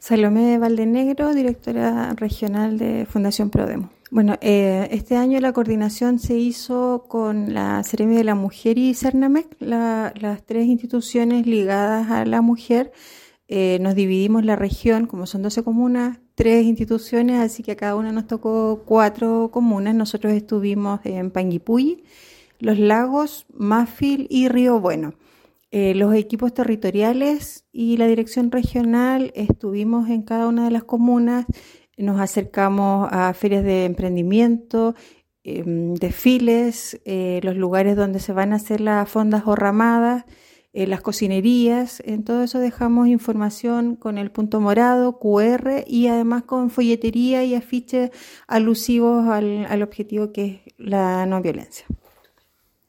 Salomé Valdenegro, directora regional de Fundación Prodemo. Bueno, este año la coordinación se hizo con la Seremi de la Mujer y Cernamec, las tres instituciones ligadas a la mujer. Nos dividimos la región, como son 12 comunas, 3 instituciones, así que a cada una nos tocó 4 comunas. Nosotros estuvimos en Panguipulli, Los Lagos, Mafil y Río Bueno. Los equipos territoriales y la dirección regional estuvimos en cada una de las comunas, nos acercamos a ferias de emprendimiento, desfiles, los lugares donde se van a hacer las fondas o ramadas, las cocinerías. En todo eso dejamos información con el punto morado, QR y además con folletería y afiches alusivos al objetivo que es la no violencia.